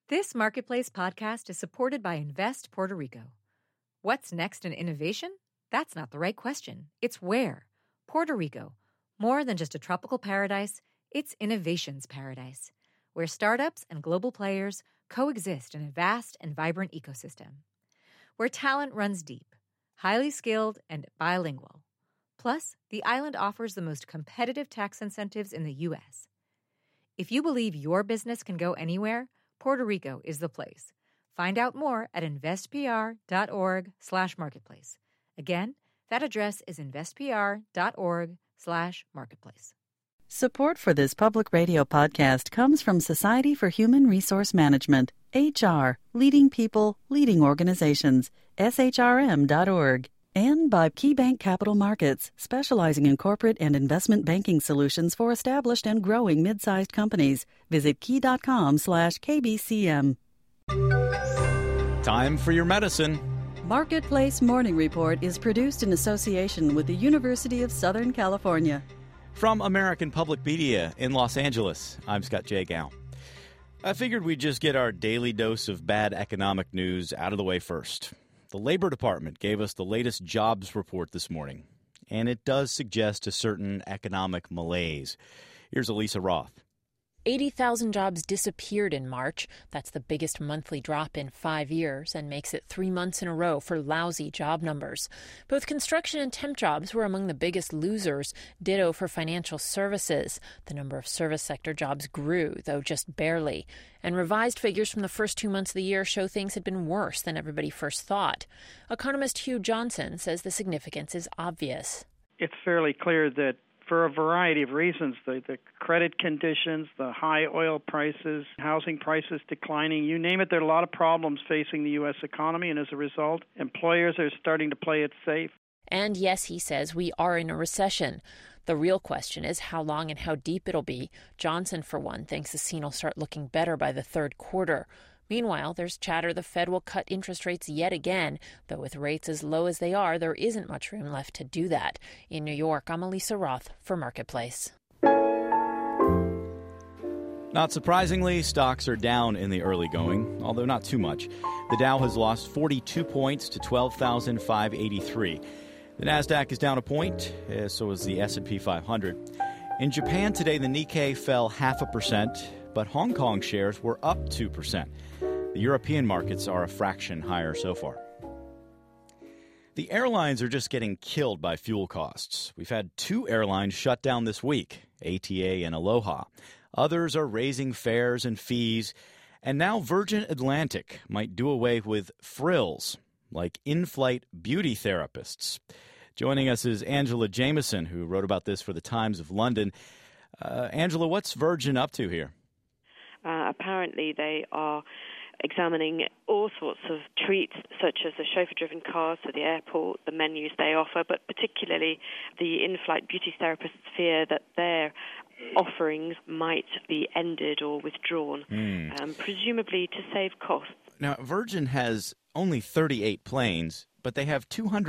This Marketplace podcast is supported by Invest Puerto Rico. What's next in innovation? That's not the right question. It's where. Puerto Rico. More than just a tropical paradise, it's innovation's paradise, where startups and global players coexist in a vast and vibrant ecosystem. Where talent runs deep, highly skilled, and bilingual. Plus, the island offers the most competitive tax incentives in the U.S. If you believe your business can go anywhere, Puerto Rico is the place. Find out more at investpr.org/marketplace. Again, that address is investpr.org/marketplace. Support for this public radio podcast comes from Society for Human Resource Management, HR, leading people, leading organizations, shrm.org, and by KeyBank Capital Markets, specializing in corporate and investment banking solutions for established and growing mid-sized companies. Visit key.com/KBCM. Time for your medicine. Marketplace Morning Report is produced in association with the University of Southern California. From American Public Media in Los Angeles, I'm Scott J. Gow. I figured we'd just get our daily dose of bad economic news out of the way first. The Labor Department gave us the latest jobs report this morning, and it does suggest a certain economic malaise. Here's Elisa Roth. 80,000 jobs disappeared in March. That's the biggest monthly drop in 5 years and makes it 3 months in a row for lousy job numbers. Both construction and temp jobs were among the biggest losers, ditto for financial services. The number of service sector jobs grew, though just barely. And revised figures from the first 2 months of the year show things had been worse than everybody first thought. Economist Hugh Johnson says the significance is obvious. It's fairly clear that for a variety of reasons, the credit conditions, the high oil prices, housing prices declining, you name it, there are a lot of problems facing the U.S. economy, and as a result, employers are starting to play it safe. And yes, he says, we are in a recession. The real question is how long and how deep it'll be. Johnson, for one, thinks the scene will start looking better by the third quarter. Meanwhile, there's chatter the Fed will cut interest rates yet again, though with rates as low as they are, there isn't much room left to do that. In New York, I'm Elisa Roth for Marketplace. Not surprisingly, stocks are down in the early going, although not too much. The Dow has lost 42 points to 12,583. The Nasdaq is down a point, so is the S&P 500. In Japan today, the Nikkei fell 0.5%, but Hong Kong shares were up 2%. The European markets are a fraction higher so far. The airlines are just getting killed by fuel costs. We've had 2 airlines shut down this week, ATA and Aloha. Others are raising fares and fees. And now Virgin Atlantic might do away with frills, like in-flight beauty therapists. Joining us is Angela Jameson, who wrote about this for the Times of London. Angela, what's Virgin up to here? Apparently they are examining all sorts of treats, such as the chauffeur-driven cars to the airport, the menus they offer, but particularly the in-flight beauty therapists fear that their offerings might be ended or withdrawn, presumably to save costs. Now, Virgin has only 38 planes, but they have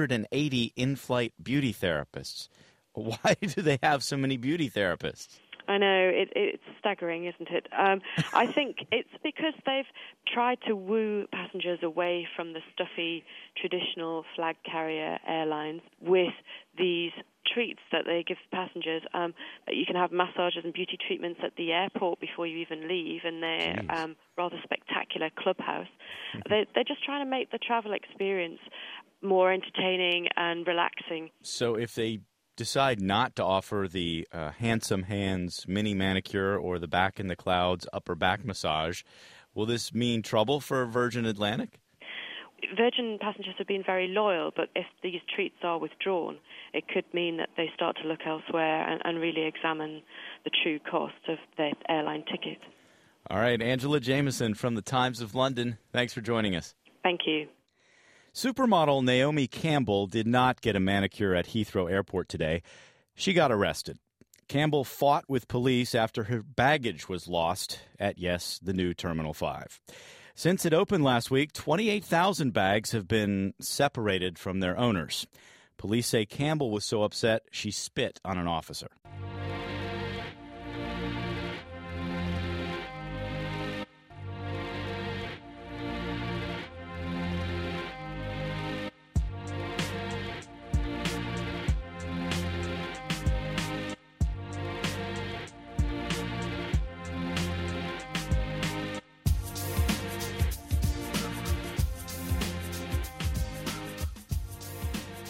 280 in-flight beauty therapists. Why do they have so many beauty therapists? I know, it's staggering, isn't it? I think it's because they've tried to woo passengers away from the stuffy, traditional flag carrier airlines with these treats that they give passengers. You can have massages and beauty treatments at the airport before you even leave, and they're rather spectacular clubhouse. They're just trying to make the travel experience more entertaining and relaxing. So if they decide not to offer the Handsome Hands mini manicure or the Back in the Clouds upper back massage, will this mean trouble for Virgin Atlantic? Virgin passengers have been very loyal, but if these treats are withdrawn, it could mean that they start to look elsewhere and really examine the true cost of their airline ticket. All right, Angela Jameson from the Times of London, thanks for joining us. Thank you. Supermodel Naomi Campbell did not get a manicure at Heathrow Airport today. She got arrested. Campbell fought with police after her baggage was lost at, yes, the new Terminal 5. Since it opened last week, 28,000 bags have been separated from their owners. Police say Campbell was so upset she spit on an officer.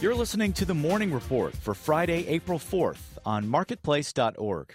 You're listening to the Morning Report for Friday, April 4th on marketplace.org.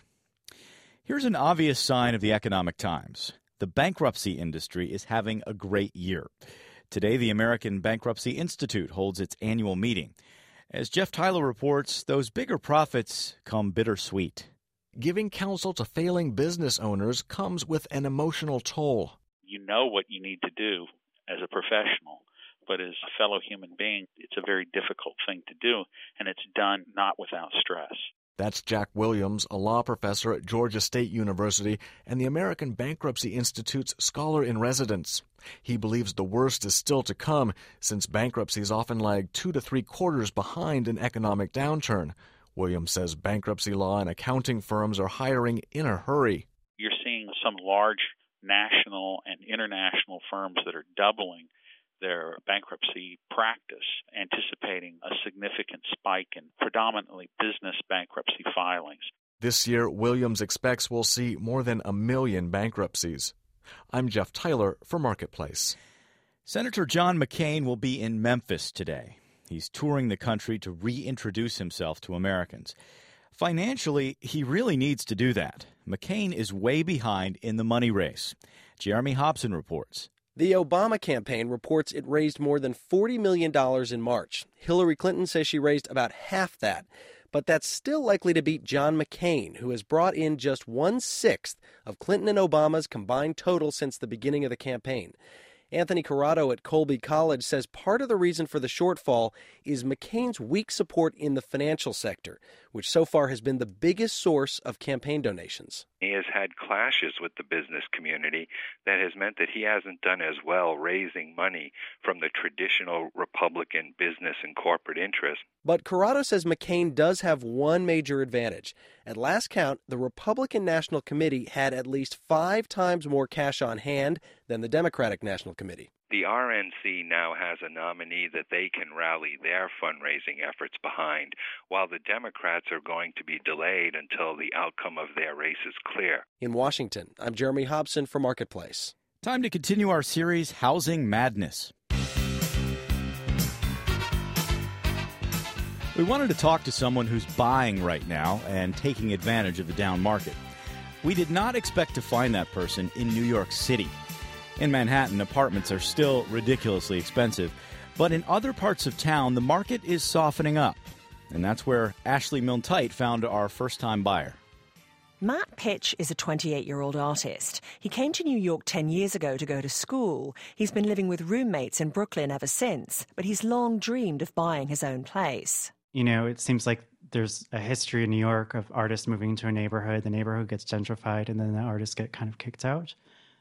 Here's an obvious sign of the economic times. The bankruptcy industry is having a great year. Today, the American Bankruptcy Institute holds its annual meeting. As Jeff Tyler reports, those bigger profits come bittersweet. Giving counsel to failing business owners comes with an emotional toll. You know what you need to do as a professional, but as a fellow human being, it's a very difficult thing to do, and it's done not without stress. That's Jack Williams, a law professor at Georgia State University and the American Bankruptcy Institute's scholar-in-residence. He believes the worst is still to come, since bankruptcies often lag 2 to 3 quarters behind an economic downturn. Williams says bankruptcy law and accounting firms are hiring in a hurry. You're seeing some large national and international firms that are doubling their bankruptcy practice, anticipating a significant spike in predominantly business bankruptcy filings. This year, Williams expects we'll see more than 1 million bankruptcies. I'm Jeff Tyler for Marketplace. Senator John McCain will be in Memphis today. He's touring the country to reintroduce himself to Americans. Financially, he really needs to do that. McCain is way behind in the money race. Jeremy Hobson reports. The Obama campaign reports it raised more than $40 million in March. Hillary Clinton says she raised about half that. But that's still likely to beat John McCain, who has brought in just 1/6 of Clinton and Obama's combined total since the beginning of the campaign. Anthony Corrado at Colby College says part of the reason for the shortfall is McCain's weak support in the financial sector, which so far has been the biggest source of campaign donations. He has had clashes with the business community that has meant that he hasn't done as well raising money from the traditional Republican business and corporate interests. But Corrado says McCain does have one major advantage. At last count, the Republican National Committee had at least 5 times more cash on hand than the Democratic National Committee. The RNC now has a nominee that they can rally their fundraising efforts behind, while the Democrats are going to be delayed until the outcome of their race is clear. In Washington, I'm Jeremy Hobson for Marketplace. Time to continue our series, Housing Madness. We wanted to talk to someone who's buying right now and taking advantage of the down market. We did not expect to find that person in New York City. In Manhattan, apartments are still ridiculously expensive, but in other parts of town, the market is softening up. And that's where Ashley Milne-Tite found our first-time buyer. Matt Pitch is a 28-year-old artist. He came to New York 10 years ago to go to school. He's been living with roommates in Brooklyn ever since, but he's long dreamed of buying his own place. You know, it seems like there's a history in New York of artists moving into a neighborhood. The neighborhood gets gentrified, and then the artists get kind of kicked out.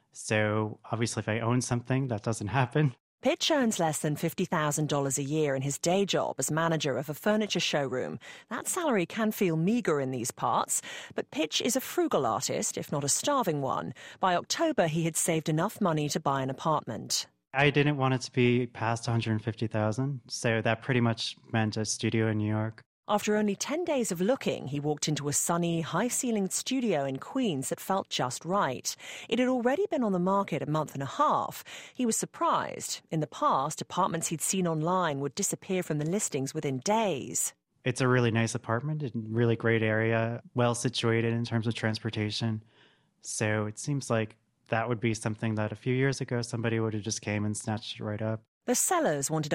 So obviously, if I own something, that doesn't happen. Pitch earns less than $50,000 a year in his day job as manager of a furniture showroom. That salary can feel meager in these parts, but Pitch is a frugal artist, if not a starving one. By October, he had saved enough money to buy an apartment. I didn't want it to be past $150,000, so that pretty much meant a studio in New York. After only 10 days of looking, he walked into a sunny, high-ceilinged studio in Queens that felt just right. It had already been on the market a month and a half. He was surprised. In the past, apartments he'd seen online would disappear from the listings within days. It's a really nice apartment in a really great area, well situated in terms of transportation. So it seems like that would be something that a few years ago somebody would have just came and snatched it right up. The sellers wanted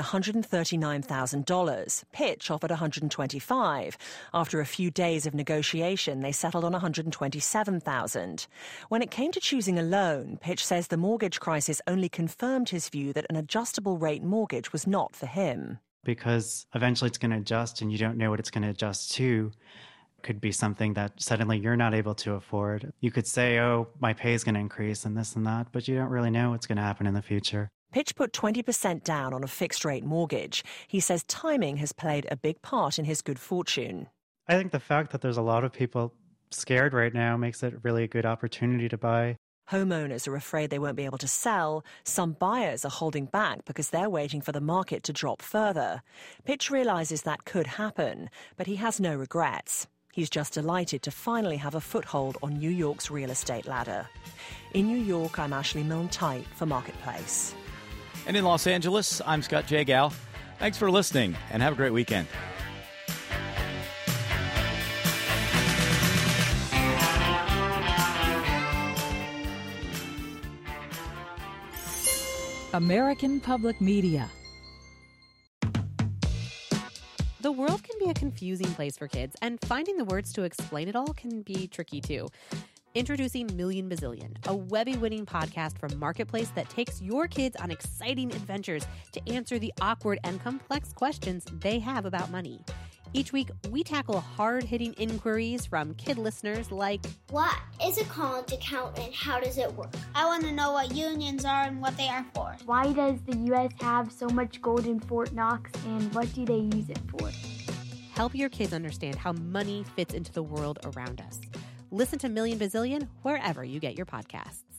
$139,000. Pitch offered $125,000. After a few days of negotiation, they settled on $127,000. When it came to choosing a loan, Pitch says the mortgage crisis only confirmed his view that an adjustable rate mortgage was not for him. Because eventually it's going to adjust and you don't know what it's going to adjust to. Could be something that suddenly you're not able to afford. You could say, oh, my pay is going to increase and this and that, but you don't really know what's going to happen in the future. Pitch put 20% down on a fixed-rate mortgage. He says timing has played a big part in his good fortune. I think the fact that there's a lot of people scared right now makes it really a good opportunity to buy. Homeowners are afraid they won't be able to sell. Some buyers are holding back because they're waiting for the market to drop further. Pitch realizes that could happen, but he has no regrets. He's just delighted to finally have a foothold on New York's real estate ladder. In New York, I'm Ashley Milne-Tite for Marketplace. And in Los Angeles, I'm Scott Jagal. Thanks for listening, and have a great weekend. American Public Media. The world can be a confusing place for kids, and finding the words to explain it all can be tricky too. Introducing Million Bazillion, a Webby-winning podcast from Marketplace that takes your kids on exciting adventures to answer the awkward and complex questions they have about money. Each week, we tackle hard-hitting inquiries from kid listeners like, what is a college account and how does it work? I want to know what unions are and what they are for. Why does the U.S. have so much gold in Fort Knox and what do they use it for? Help your kids understand how money fits into the world around us. Listen to Million Bazillion wherever you get your podcasts.